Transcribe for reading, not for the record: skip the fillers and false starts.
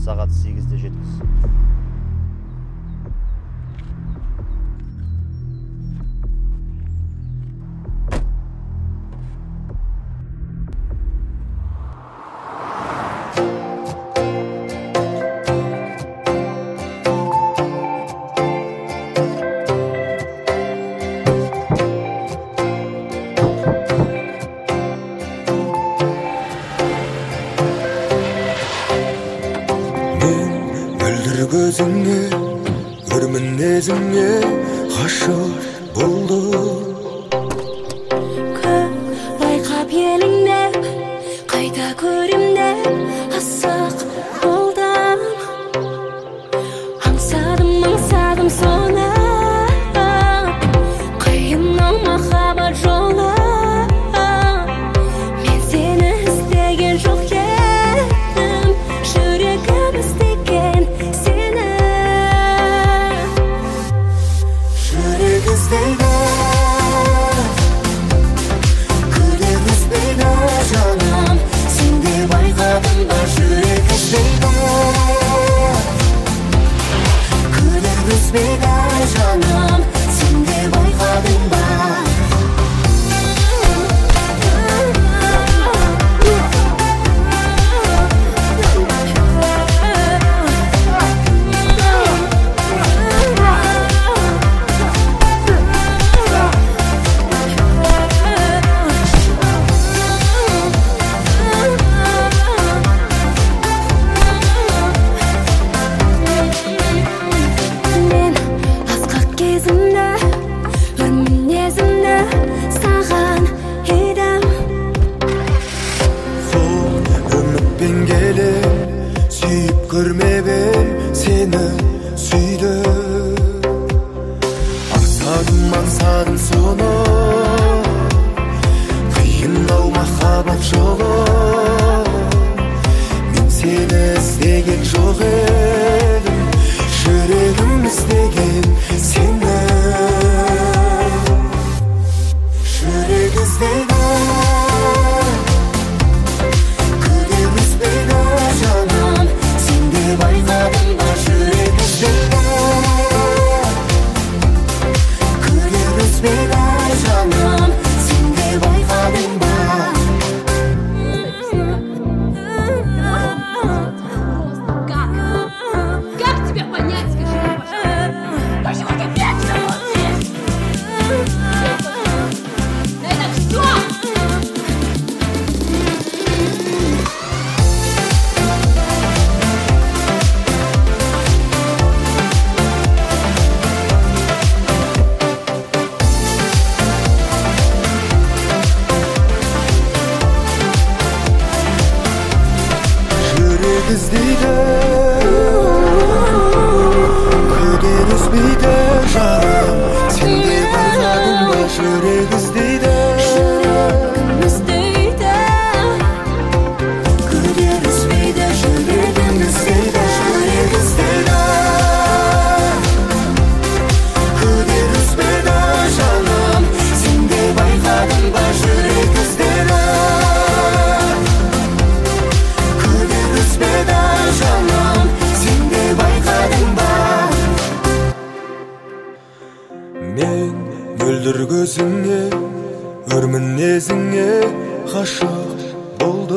сағат 8-де жеткіз. Көзіңе, өр мінезіңе ғашық болдым. Көп байқап еліңде, қайта көремде асық болдым. Аңсадым соны, қиын-ау махаббат жолы. Мен сені іздеген жоқ едім, жүрегім іздеген сені. Жүрек іздейді, күдер үзбейді жаным. Сен де байқадың ба, жүрек іздейді, күдер үзбейді жаным. Сен де байқадың ба. Мен асқақ кезімді, өр мінезімді саған едім. Сол үмітпен келем, сүйіп көрмеп ем, сені сүйдім. Аңсадым соны, қиын-ау махаббат жолы. Мен сені іздеген жоқ едім, жүрегім іздеген сені. Жүрек іздейді, күдер үзбейді жаным. Сен де байқадың ба, жүрек іздейді, күдер үзбейді жаным. Сен де байқадың ба. Как тебя понять, скажи мне, пожалуйста? Я сегодня вечно вот здесь. Это все. Жүрек іздейді, күдер үзбейді жаным. Сен де байқадың ба, жүрек іздейді, Жүрегім іздейді, күдер үзбейді. Жүрегім іздейді, жүрек іздейді, күдер үзбейді жаным. Сен де байқадың ба, жүрек іздейді, күдер үзбейді жаным. Сен де байқадың ба. Мен мөлдір көзіңе, өр мінезіңе ғашық болдым.